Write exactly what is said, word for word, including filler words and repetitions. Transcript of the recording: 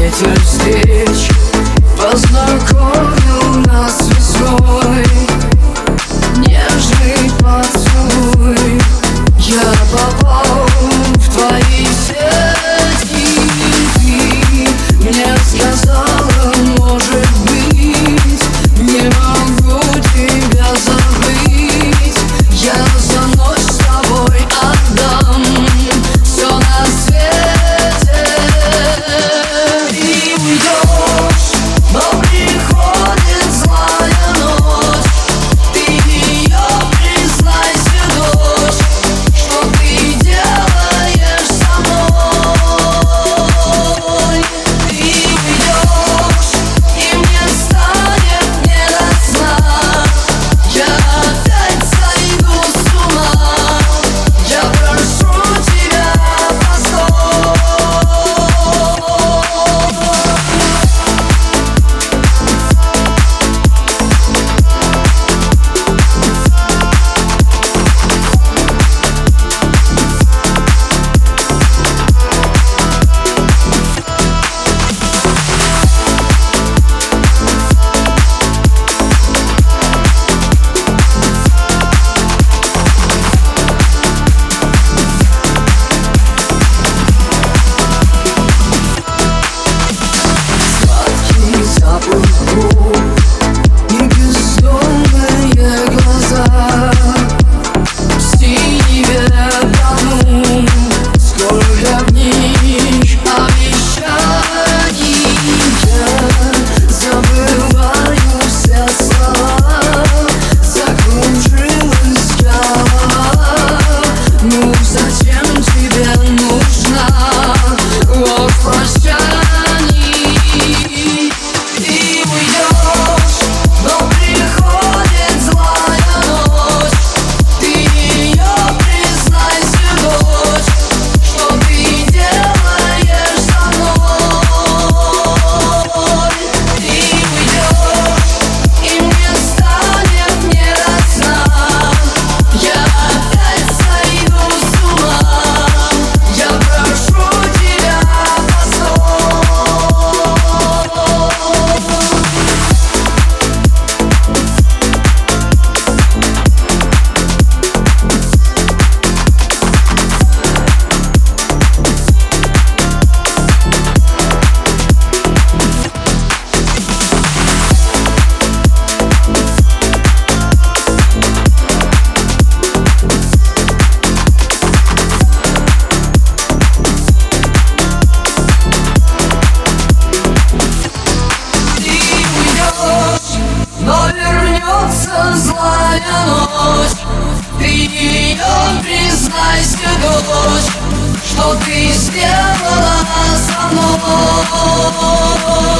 ветер встреч познакомил нас весной. Нежный поцелуй, я попал в твои сети. Ты мне сказала, может быть, не могу тебя забыть. Я за ночь с тобой отдам все на свете. Ты уйдешь, но приходит злая ночь. Ты ее признайся, дочь, что ты делаешь со мной. Ты уйдешь, и мне станет не до сна. Я опять сойду с ума. Я прошу тебя, постой. Сладкий запах губ и бездонные глаза. В синеве тону, сколько в них обещаний. Я забываю все слова, закружилась голова. Ну зачем тебе нужна ложь прощаний? Ты уйдешь, но приходит злая ночь. Ты ее признайся, дочь, что ты делаешь со мной. Ты уйдешь, и мне станет не до сна. Я опять сойду с ума. Я прошу тебя, постой. Но вернется злая ночь. Ты ее признайся, дочь, что ты сделала со мной.